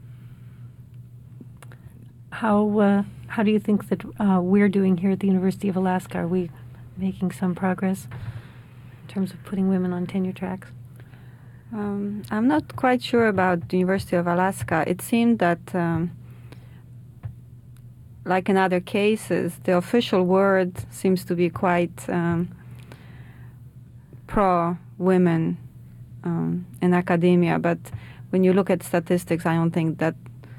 How do you think that we're doing here at the University of Alaska? Are we making some progress in terms of putting women on tenure tracks? I'm not quite sure about the University of Alaska. It seemed that, like in other cases, the official word seems to be quite pro-women in academia, but when you look at statistics, I don't think that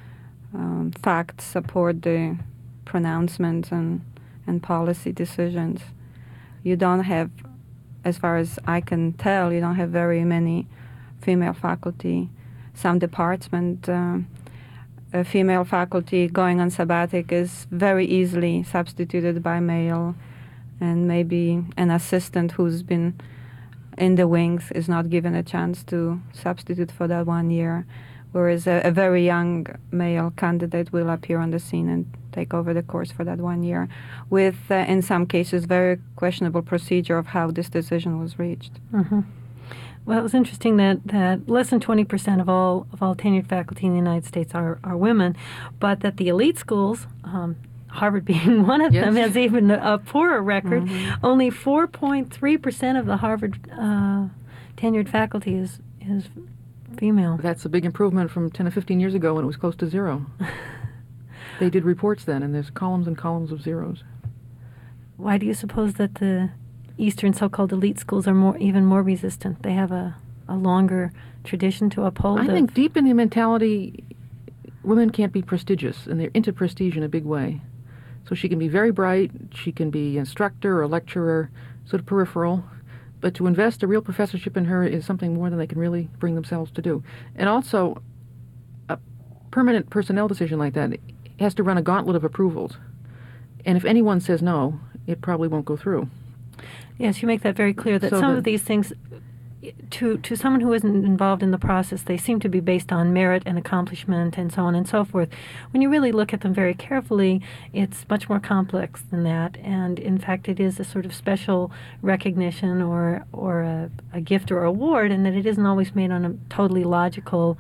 facts support the pronouncements and policy decisions. You don't have, as far as I can tell, you don't have very many female faculty. Some department, a female faculty going on sabbatic is very easily substituted by male, and maybe an assistant who's been in the wings is not given a chance to substitute for that 1 year, whereas a very young male candidate will appear on the scene and take over the course for that 1 year, with, in some cases, very questionable procedure of how this decision was reached. Mm-hmm. Well, it was interesting that less than 20% of all tenured faculty in the United States are women, but that the elite schools, Harvard being one of yes. them, has even a poorer record. Mm-hmm. Only 4.3% of the Harvard tenured faculty is female. That's a big improvement from 10 or 15 years ago when it was close to zero. They did reports then, and there's columns and columns of zeros. Why do you suppose that the Eastern so-called elite schools are even more resistant? They have a longer tradition to uphold. I think deep in the mentality, women can't be prestigious, and they're into prestige in a big way. So she can be very bright, she can be instructor or lecturer, sort of peripheral, but to invest a real professorship in her is something more than they can really bring themselves to do. And also, a permanent personnel decision like that has to run a gauntlet of approvals. And if anyone says no, it probably won't go through. Yes, you make that very clear, that So some of these things, to someone who isn't involved in the process, they seem to be based on merit and accomplishment and so on and so forth. When you really look at them very carefully, it's much more complex than that. And in fact, it is a sort of special recognition or a gift or award, and that it isn't always made on a totally logical,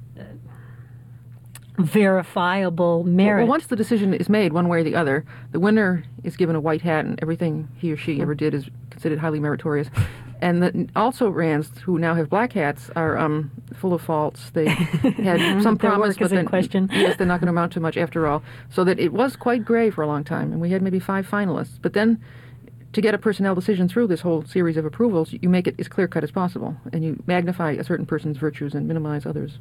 verifiable merit. Well, once the decision is made one way or the other, the winner is given a white hat, and everything he or she ever did is considered highly meritorious. And the also-rans who now have black hats are full of faults. They had some promise, but then question. Yes, they're not going to amount to much after all. So that it was quite gray for a long time, and we had maybe 5 finalists. But then, to get a personnel decision through this whole series of approvals, you make it as clear-cut as possible, and you magnify a certain person's virtues and minimize others.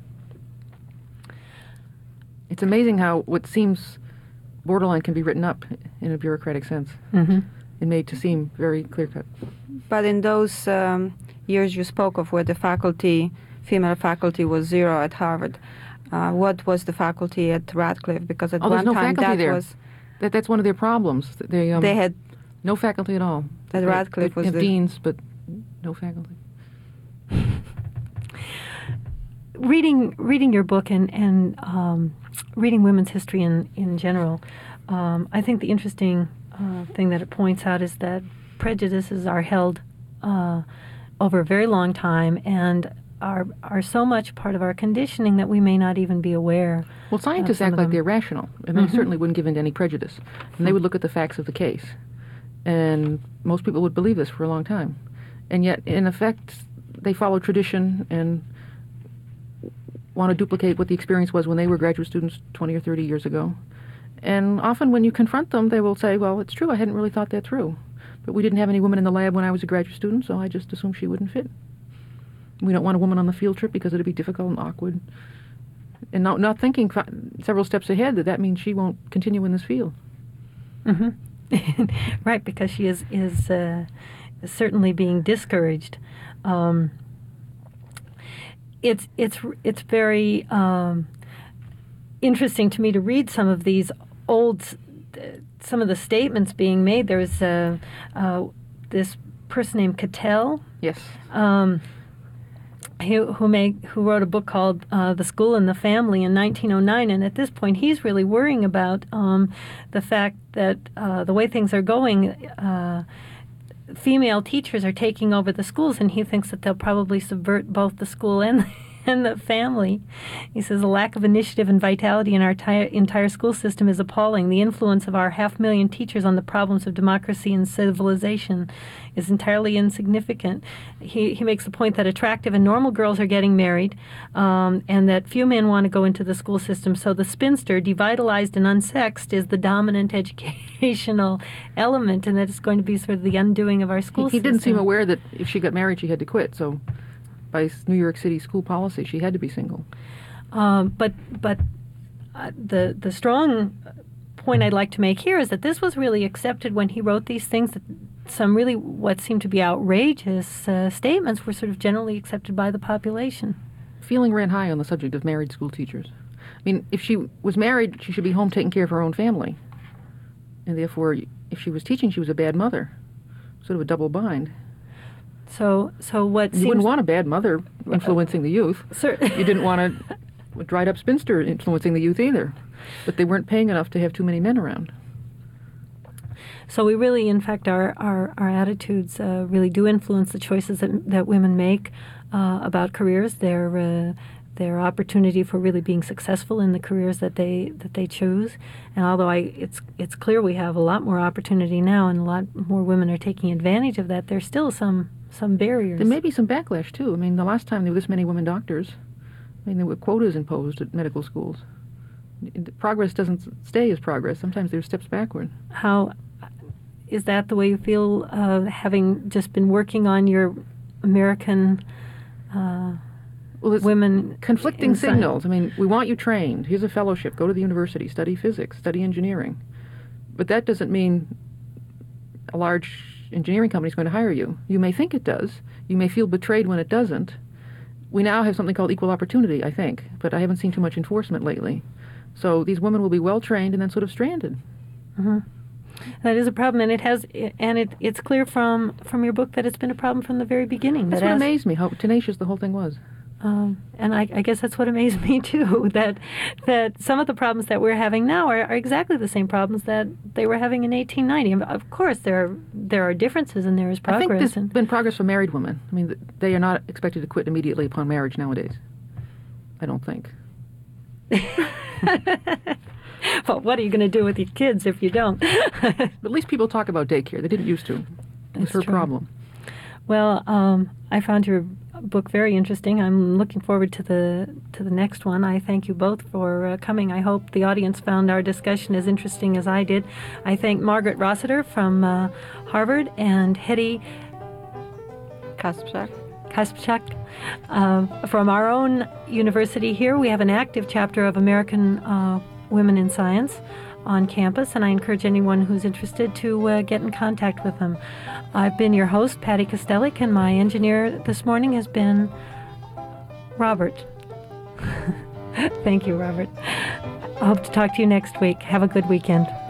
It's amazing how what seems borderline can be written up in a bureaucratic sense Mm-hmm. and made to seem very clear-cut. But in those years you spoke of, where the faculty, female faculty, was 0 at Harvard, what was the faculty at Radcliffe? Because at there's one no time faculty that there. was That's one of their problems. They they had no faculty at all. at Radcliffe They was have the deans, but no faculty. Reading your book and reading women's history in general, I think the interesting thing that it points out is that prejudices are held over a very long time and are so much part of our conditioning that we may not even be aware. Well, scientists some act of like them. they're rational, and they certainly wouldn't give in to any prejudice. And they would look at the facts of the case. And most people would believe this for a long time. And yet, in effect, they follow tradition and want to duplicate what the experience was when they were graduate students 20 or 30 years ago. And often when you confront them, they will say, well, it's true, I hadn't really thought that through. But we didn't have any women in the lab when I was a graduate student, so I just assumed she wouldn't fit. We don't want a woman on the field trip because it'd be difficult and awkward. And not thinking several steps ahead that means she won't continue in this field. Mm-hmm. Right, because she is certainly being discouraged. It's very interesting to me to read some of these some of the statements being made. There's this person named Cattell. Yes. Who wrote a book called The School and the Family in 1909, and at this point he's really worrying about the fact that the way things are going, female teachers are taking over the schools, and he thinks that they'll probably subvert both the school and the family. He says the lack of initiative and vitality in our entire school system is appalling. The influence of our 500,000 teachers on the problems of democracy and civilization is entirely insignificant. He makes the point that attractive and normal girls are getting married, and that few men want to go into the school system. So the spinster, devitalized and unsexed, is the dominant educational element, and that it's going to be sort of the undoing of our school system. He didn't seem aware that if she got married, she had to quit. So by New York City school policy, she had to be single. But the strong point I'd like to make here is that this was really accepted when he wrote these things. That some really what seemed to be outrageous statements were sort of generally accepted by the population. Feeling ran high on the subject of married school teachers. I mean, if she was married, she should be home taking care of her own family. And therefore, if she was teaching, she was a bad mother. Sort of a double bind. So what you wouldn't want a bad mother influencing the youth. You didn't want a dried-up spinster influencing the youth either. But they weren't paying enough to have too many men around. So we really, in fact, our attitudes really do influence the choices that women make about careers, their opportunity for really being successful in the careers that they choose. And although it's clear we have a lot more opportunity now, and a lot more women are taking advantage of that, there's still some barriers. There may be some backlash too. I mean, the last time there were this many women doctors, I mean, there were quotas imposed at medical schools. Progress doesn't stay as progress. Sometimes there's steps backward. How is that the way you feel, having just been working on your American women? Conflicting signals. I mean, we want you trained. Here's a fellowship. Go to the university. Study physics. Study engineering. But that doesn't mean a large engineering company is going to hire you. You may think it does. You may feel betrayed when it doesn't. We now have something called equal opportunity, I think, but I haven't seen too much enforcement lately. So these women will be well trained and then sort of stranded. Mm-hmm. That is a problem, and it's clear from your book that it's been a problem from the very beginning. That's what amazed me, how tenacious the whole thing was. And I guess that's what amazed me too, that some of the problems that we're having now are exactly the same problems that they were having in 1890. Of course, there are differences and there is progress. I think there's been progress for married women. I mean, they are not expected to quit immediately upon marriage nowadays. I don't think. Well, what are you going to do with your kids if you don't? But at least people talk about daycare. They didn't used to. It was her problem. Well, I found your book very interesting. I'm looking forward to the next one. I thank you both for coming. I hope the audience found our discussion as interesting as I did. I thank Margaret Rossiter from Harvard and Hetty Kaspchak from our own university here. We have an active chapter of American Women in Science on campus, and I encourage anyone who's interested to get in contact with them. I've been your host, Patty Kostelik, and my engineer this morning has been Robert. Thank you, Robert. I hope to talk to you next week. Have a good weekend.